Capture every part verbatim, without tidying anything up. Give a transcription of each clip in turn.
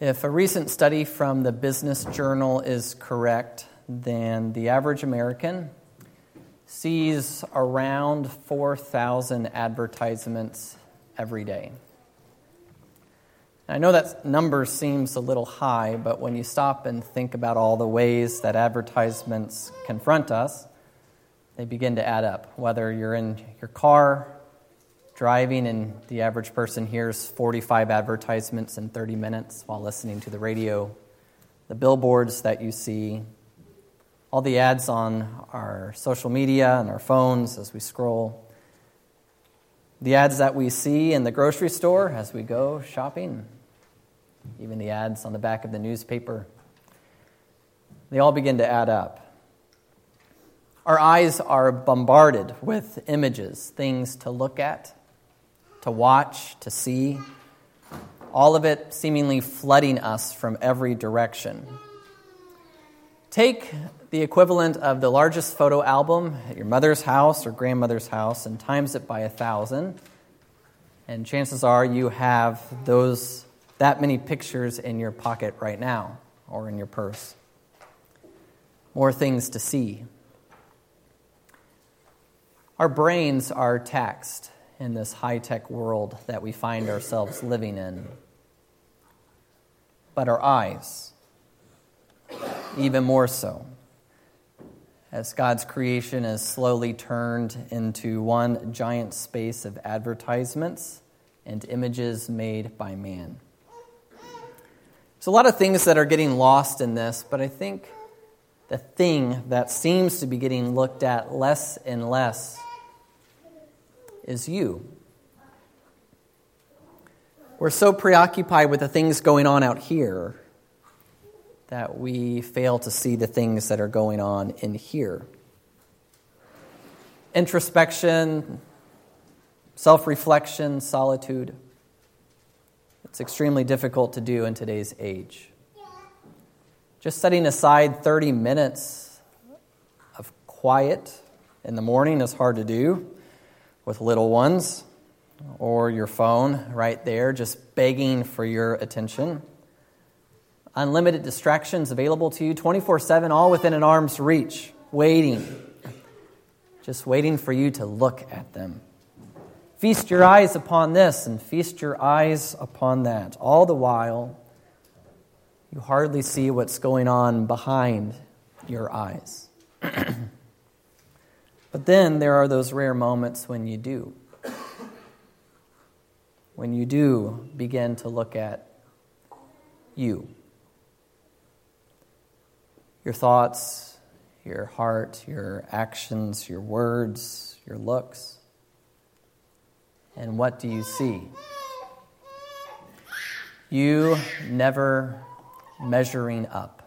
If a recent study from the Business Journal is correct, then the average American sees around four thousand advertisements every day. I know that number seems a little high, but when you stop and think about all the ways that advertisements confront us, they begin to add up. Whether you're in your car, driving, and the average person hears forty-five advertisements in thirty minutes while listening to the radio, the billboards that you see, all the ads on our social media and our phones as we scroll, the ads that we see in the grocery store as we go shopping, even the ads on the back of the newspaper, they all begin to add up. Our eyes are bombarded with images, things to look at, to watch, to see, all of it seemingly flooding us from every direction. Take the equivalent of the largest photo album at your mother's house or grandmother's house and times it by a thousand, and chances are you have those that many pictures in your pocket right now or in your purse. More things to see. Our brains are taxed in this high-tech world that we find ourselves living in. But our eyes, even more so, as God's creation is slowly turned into one giant space of advertisements and images made by man. There's a lot of things that are getting lost in this, but I think the thing that seems to be getting looked at less and less is you. We're so preoccupied with the things going on out here that we fail to see the things that are going on in here. Introspection, self-reflection, solitude. It's extremely difficult to do in today's age. Just setting aside thirty minutes of quiet in the morning is hard to do with little ones, or your phone right there just begging for your attention. Unlimited distractions available to you twenty-four seven, all within an arm's reach, waiting, just waiting for you to look at them. Feast your eyes upon this and feast your eyes upon that. All the while, you hardly see what's going on behind your eyes. But then there are those rare moments when you do. When you do begin to look at you. Your thoughts, your heart, your actions, your words, your looks. And what do you see? You never measuring up.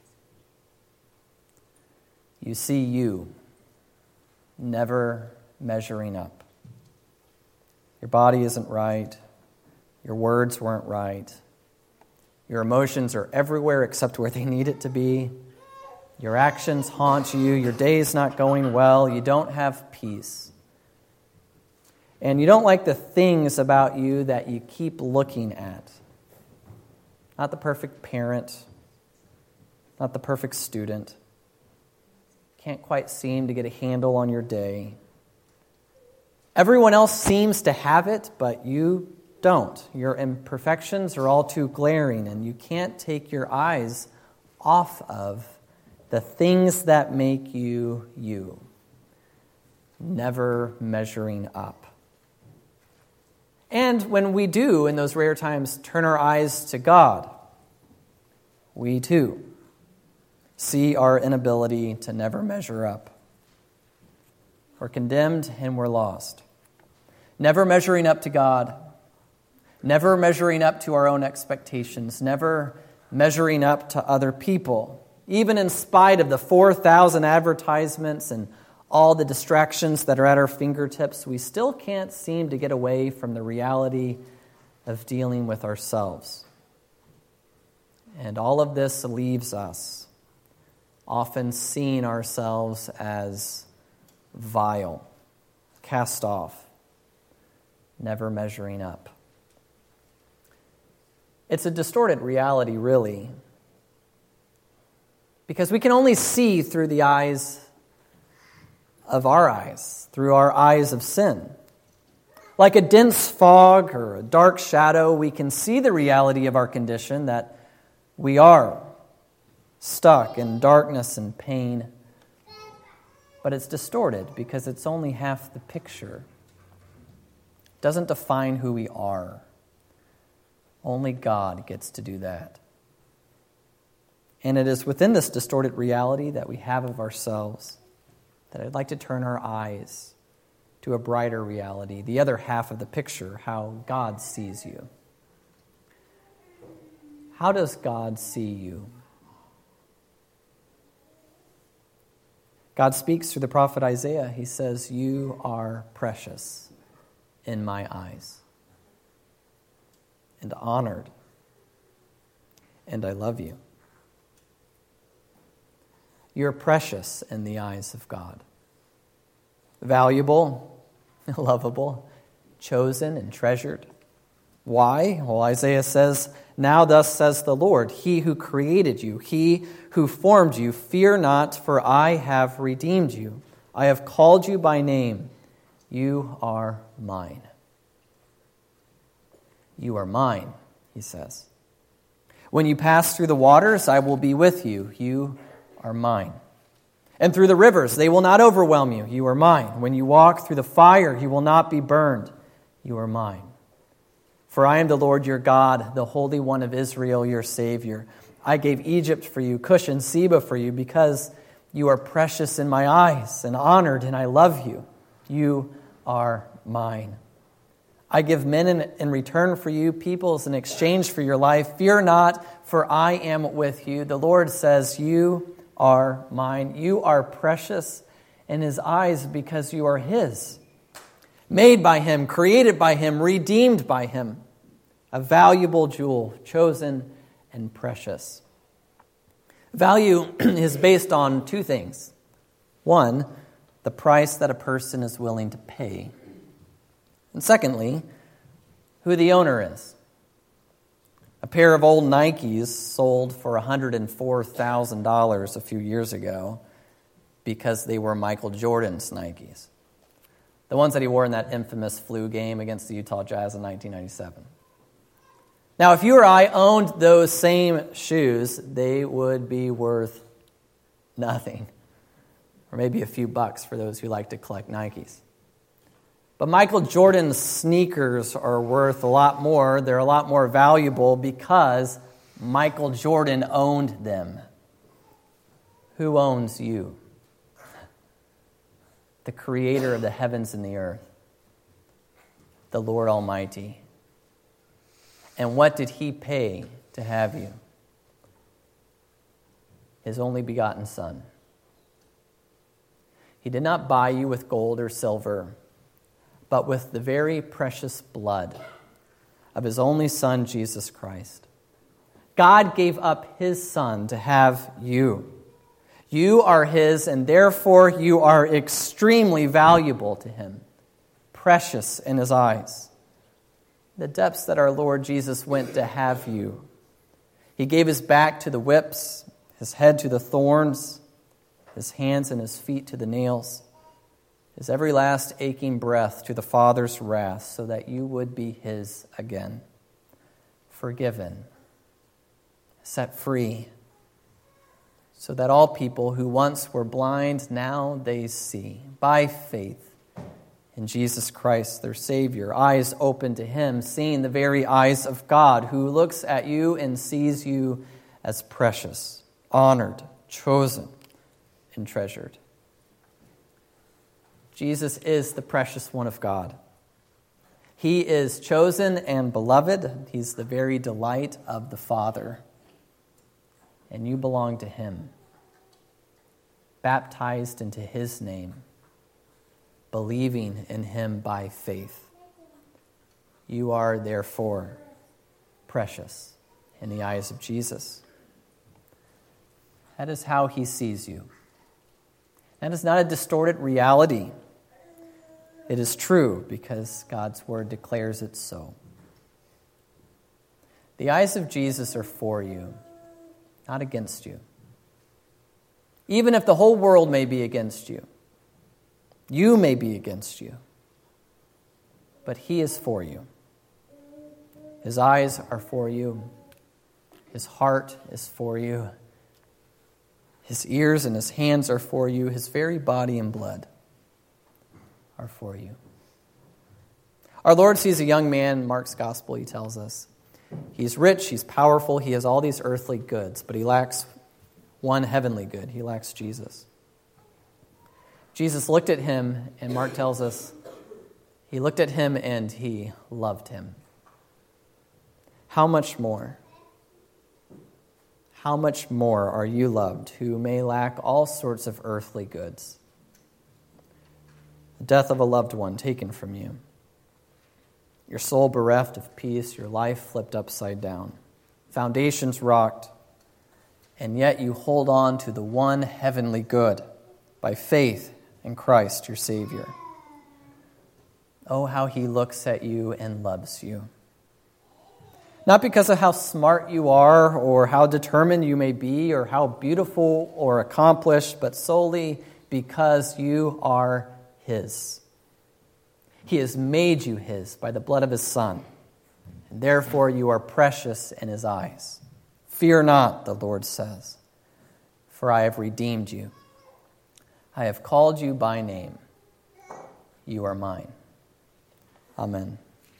You see you never measuring up. Your body isn't right. Your words weren't right. Your emotions are everywhere except where they need it to be. Your actions haunt you. Your day's not going well. You don't have peace. And you don't like the things about you that you keep looking at. Not the perfect parent. Not the perfect student. Can't quite seem to get a handle on your day. Everyone else seems to have it, but you don't. Your imperfections are all too glaring, and you can't take your eyes off of the things that make you you. Never measuring up. And when we do, in those rare times, turn our eyes to God, we too see our inability to never measure up. We're condemned and we're lost. Never measuring up to God, never measuring up to our own expectations, never measuring up to other people. Even in spite of the four thousand advertisements and all the distractions that are at our fingertips, we still can't seem to get away from the reality of dealing with ourselves. And all of this leaves us often seeing ourselves as vile, cast off, never measuring up. It's a distorted reality, really, because we can only see through the eyes of our eyes, through our eyes of sin. Like a dense fog or a dark shadow, we can see the reality of our condition, that we are stuck in darkness and pain. But it's distorted because it's only half the picture. It doesn't define who we are. Only God gets to do that. And it is within this distorted reality that we have of ourselves that I'd like to turn our eyes to a brighter reality, the other half of the picture, how God sees you. How does God see you? God speaks through the prophet Isaiah. He says, "You are precious in my eyes, and honored, and I love you." You're precious in the eyes of God. Valuable, lovable, chosen, and treasured. Why? Well, Isaiah says, "Now thus says the Lord, He who created you, He who formed you, fear not, for I have redeemed you. I have called you by name. You are mine." You are mine, he says. When you pass through the waters, I will be with you. You are mine. And through the rivers, they will not overwhelm you. You are mine. When you walk through the fire, you will not be burned. You are mine. For I am the Lord your God, the Holy One of Israel, your Savior. I gave Egypt for you, Cush and Seba for you, because you are precious in my eyes and honored, and I love you. You are mine. I give men in, in return for you, peoples in exchange for your life. Fear not, for I am with you. The Lord says, you are mine. You are precious in his eyes because you are his. Made by him, created by him, redeemed by him. A valuable jewel, chosen and precious. Value is based on two things. One, the price that a person is willing to pay. And secondly, who the owner is. A pair of old Nikes sold for one hundred four thousand dollars a few years ago because they were Michael Jordan's Nikes. The ones that he wore in that infamous flu game against the Utah Jazz in nineteen ninety-seven. Now, if you or I owned those same shoes, they would be worth nothing. Or maybe a few bucks for those who like to collect Nikes. But Michael Jordan's sneakers are worth a lot more. They're a lot more valuable because Michael Jordan owned them. Who owns you? The creator of the heavens and the earth. The Lord Almighty. And what did he pay to have you? His only begotten Son. He did not buy you with gold or silver, but with the very precious blood of his only Son, Jesus Christ. God gave up his Son to have you. You are his, and therefore you are extremely valuable to him, precious in his eyes. The depths that our Lord Jesus went to have you. He gave his back to the whips, his head to the thorns, his hands and his feet to the nails, his every last aching breath to the Father's wrath, so that you would be his again, forgiven, set free, so that all people who once were blind, now they see, by faith in Jesus Christ, their Savior, eyes open to him, seeing the very eyes of God, who looks at you and sees you as precious, honored, chosen, and treasured. Jesus is the precious one of God. He is chosen and beloved. He's the very delight of the Father. And you belong to him, baptized into his name, believing in him by faith. You are, therefore, precious in the eyes of Jesus. That is how he sees you. That is not a distorted reality. It is true because God's word declares it so. The eyes of Jesus are for you, not against you. Even if the whole world may be against you, you may be against you, but he is for you. His eyes are for you. His heart is for you. His ears and his hands are for you. His very body and blood are for you. Our Lord sees a young man in Mark's gospel, he tells us. He's rich, he's powerful, he has all these earthly goods, but he lacks one heavenly good. He lacks Jesus. Jesus looked at him, and Mark tells us, he looked at him and he loved him. How much more? How much more are you loved, who may lack all sorts of earthly goods? The death of a loved one taken from you. Your soul bereft of peace, your life flipped upside down. Foundations rocked, and yet you hold on to the one heavenly good by faith in Christ, your Savior. Oh, how he looks at you and loves you. Not because of how smart you are or how determined you may be or how beautiful or accomplished, but solely because you are his. He has made you his by the blood of his Son, and therefore you are precious in his eyes. Fear not, the Lord says, for I have redeemed you. I have called you by name. You are mine. Amen.